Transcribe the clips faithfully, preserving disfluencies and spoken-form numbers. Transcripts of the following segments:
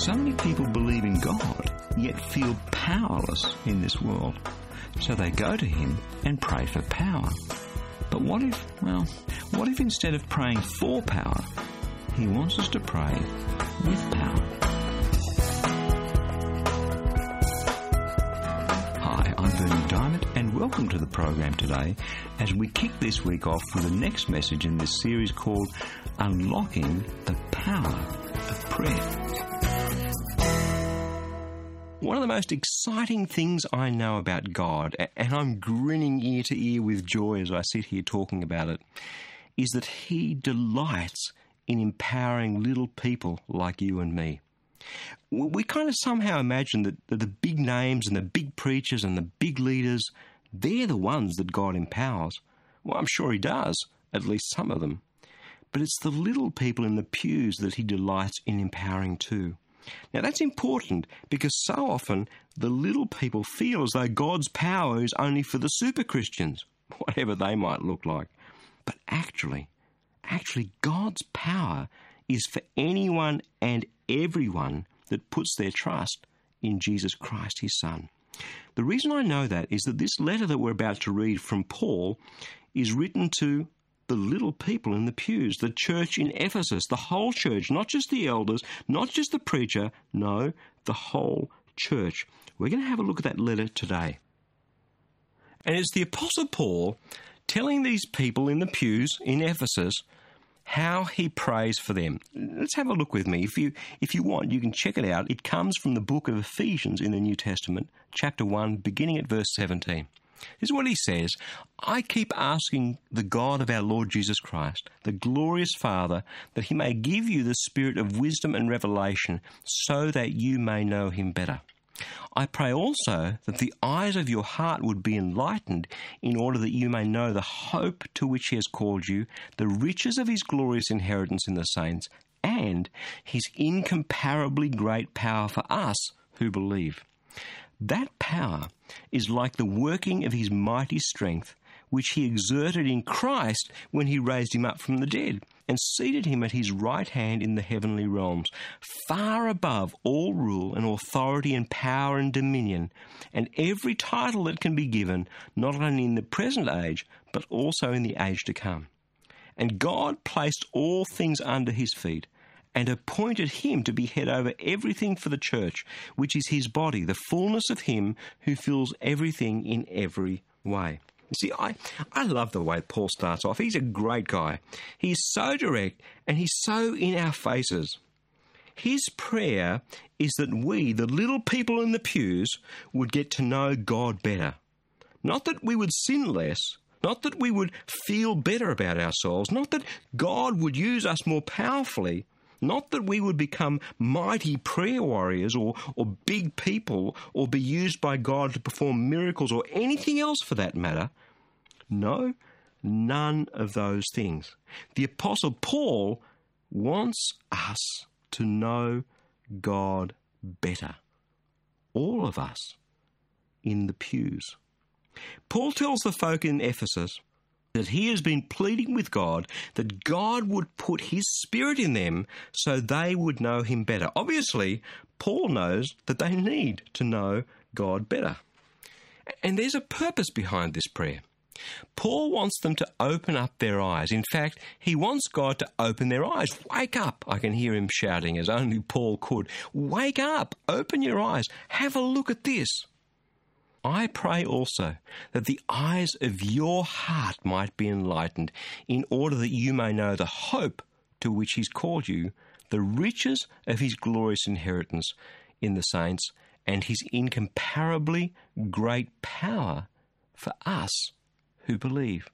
So many people believe in God, yet feel powerless in this world. So they go to him and pray for power. But what if, well, what if instead of praying for power, he wants us to pray with power? Hi, I'm Bernie Diamond, and welcome to the program today as we kick this week off with the next message in this series called Unlocking the Power of Prayer. One of the most exciting things I know about God, and I'm grinning ear to ear with joy as I sit here talking about it, is that he delights in empowering little people like you and me. We kind of somehow imagine that the big names and the big preachers and the big leaders, they're the ones that God empowers. Well, I'm sure he does, at least some of them. But it's the little people in the pews that he delights in empowering too. Now that's important because so often the little people feel as though God's power is only for the super Christians, whatever they might look like. But actually, actually God's power is for anyone and everyone that puts their trust in Jesus Christ, his Son. The reason I know that is that this letter that we're about to read from Paul is written to the little people in the pews, the church in Ephesus, the whole church, not just the elders, not just the preacher, no, the whole church. We're going to have a look at that letter today. And it's the Apostle Paul telling these people in the pews in Ephesus how he prays for them. Let's have a look with me. If you if you want, you can check it out. It comes from the book of Ephesians in the New Testament, chapter one, beginning at verse seventeen. This is what he says: I keep asking the God of our Lord Jesus Christ, the glorious Father, that he may give you the spirit of wisdom and revelation so that you may know him better. I pray also that the eyes of your heart would be enlightened in order that you may know the hope to which he has called you, the riches of his glorious inheritance in the saints, and his incomparably great power for us who believe. That power is like the working of his mighty strength, which he exerted in Christ when he raised him up from the dead and seated him at his right hand in the heavenly realms, far above all rule and authority and power and dominion, and every title that can be given, not only in the present age, but also in the age to come. And God placed all things under his feet, and appointed him to be head over everything for the church, which is his body, the fullness of him who fills everything in every way. You see, I, I love the way Paul starts off. He's a great guy. He's so direct, and he's so in our faces. His prayer is that we, the little people in the pews, would get to know God better. Not that we would sin less, not that we would feel better about ourselves, not that God would use us more powerfully, not that we would become mighty prayer warriors or, or big people or be used by God to perform miracles or anything else for that matter. No, none of those things. The Apostle Paul wants us to know God better. All of us in the pews. Paul tells the folk in Ephesus that he has been pleading with God that God would put his spirit in them so they would know him better. Obviously, Paul knows that they need to know God better. And there's a purpose behind this prayer. Paul wants them to open up their eyes. In fact, he wants God to open their eyes. Wake up, I can hear him shouting as only Paul could. Wake up, open your eyes, have a look at this. I pray also that the eyes of your heart might be enlightened in order that you may know the hope to which he's called you, the riches of his glorious inheritance in the saints, and his incomparably great power for us who believe.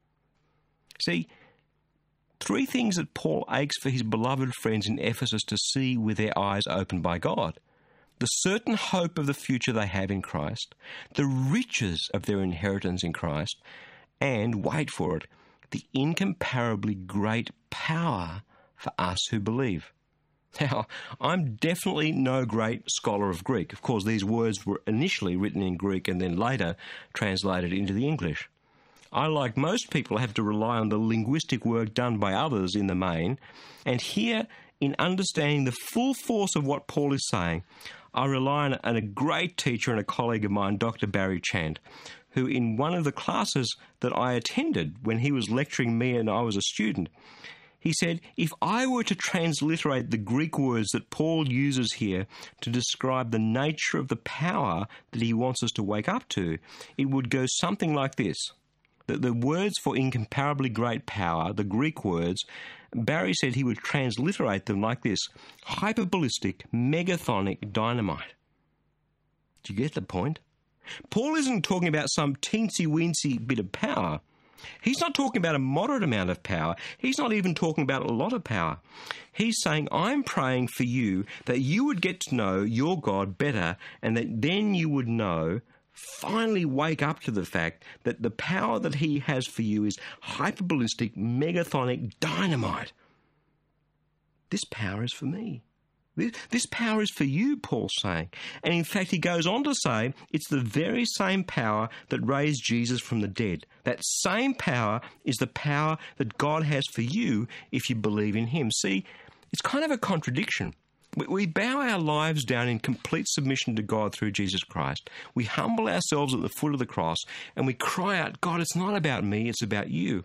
See, three things that Paul aches for his beloved friends in Ephesus to see with their eyes opened by God. The certain hope of the future they have in Christ, the riches of their inheritance in Christ, and, wait for it, the incomparably great power for us who believe. Now, I'm definitely no great scholar of Greek. Of course, these words were initially written in Greek and then later translated into the English. I, like most people, have to rely on the linguistic work done by others in the main, and here in understanding the full force of what Paul is saying, I rely on a, on a great teacher and a colleague of mine, Doctor Barry Chant, who in one of the classes that I attended when he was lecturing me and I was a student, he said, if I were to transliterate the Greek words that Paul uses here to describe the nature of the power that he wants us to wake up to, it would go something like this. That the words for incomparably great power, the Greek words, Barry said he would transliterate them like this: hyperballistic, megathonic dynamite. Do you get the point? Paul isn't talking about some teensy-weensy bit of power. He's not talking about a moderate amount of power. He's not even talking about a lot of power. He's saying, I'm praying for you that you would get to know your God better, and that then you would know, finally wake up to the fact that the power that he has for you is hyperballistic, megathonic dynamite. This power is for me. This, this power is for you, Paul's saying. And in fact, he goes on to say it's the very same power that raised Jesus from the dead. That same power is the power that God has for you if you believe in him. See, it's kind of a contradiction. We bow our lives down in complete submission to God through Jesus Christ. We humble ourselves at the foot of the cross and we cry out, God, it's not about me, it's about you.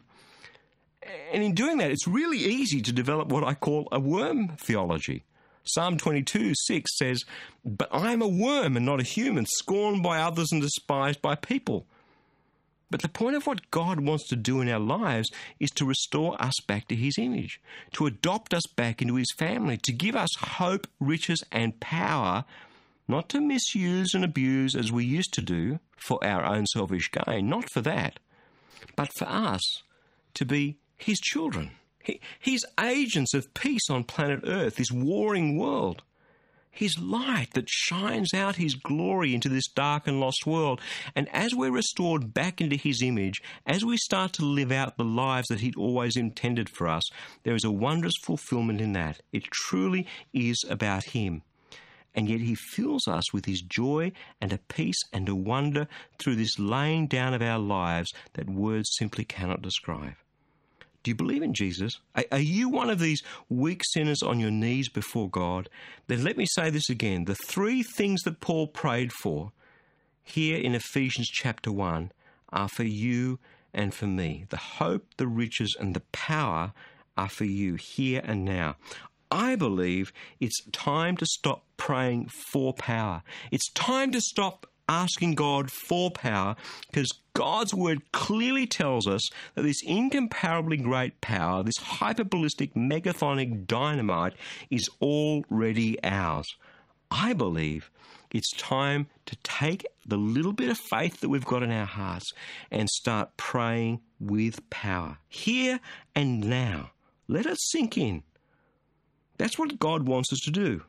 And in doing that, it's really easy to develop what I call a worm theology. Psalm twenty-two, six says, but I am a worm and not a human, scorned by others and despised by people. But the point of what God wants to do in our lives is to restore us back to his image, to adopt us back into his family, to give us hope, riches, and power, not to misuse and abuse as we used to do for our own selfish gain, not for that, but for us to be his children. His agents of peace on planet Earth, this warring world. His light that shines out his glory into this dark and lost world. And as we're restored back into his image, as we start to live out the lives that he'd always intended for us, there is a wondrous fulfillment in that. It truly is about him. And yet he fills us with his joy and a peace and a wonder through this laying down of our lives that words simply cannot describe. Do you believe in Jesus? Are you one of these weak sinners on your knees before God? Then let me say this again. The three things that Paul prayed for here in Ephesians chapter one are for you and for me. The hope, the riches, and the power are for you here and now. I believe it's time to stop praying for power. It's time to stop asking God for power, because God's word clearly tells us that this incomparably great power, this hyperballistic megathonic dynamite, is already ours. I believe it's time to take the little bit of faith that we've got in our hearts and start praying with power. Here and now. Let it sink in. That's what God wants us to do.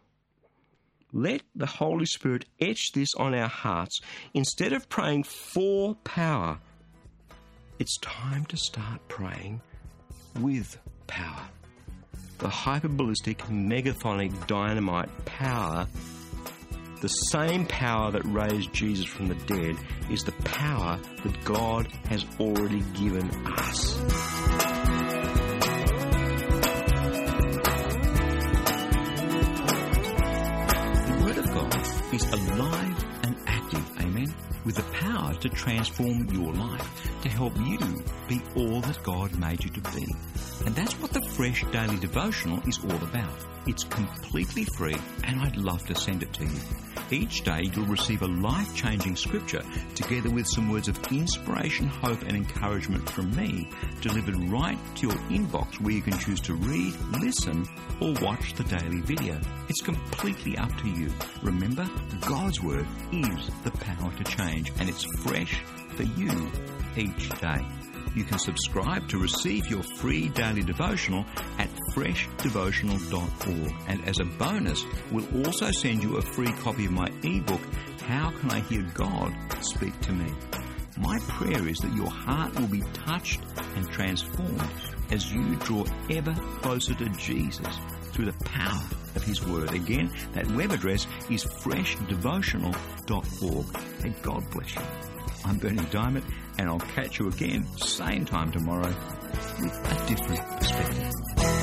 Let the Holy Spirit etch this on our hearts. Instead of praying for power, it's time to start praying with power. The hyperballistic, megathonic, dynamite power, the same power that raised Jesus from the dead, is the power that God has already given us. Is alive and active, amen, with the power to transform your life, to help you be all that God made you to be. And that's what the Fresh Daily Devotional is all about. It's completely free, and I'd love to send it to you. Each day you'll receive a life-changing scripture together with some words of inspiration, hope and encouragement from me, delivered right to your inbox, where you can choose to read, listen or watch the daily video. It's completely up to you. Remember, God's word is the power to change, and it's fresh for you each day. You can subscribe to receive your free daily devotional at fresh devotional dot org. And as a bonus, we'll also send you a free copy of my ebook, How Can I Hear God Speak to Me? My prayer is that your heart will be touched and transformed as you draw ever closer to Jesus through the power of his word. Again, that web address is fresh devotional dot org. May God bless you. I'm Bernie Diamond, and I'll catch you again, same time tomorrow, with a different perspective.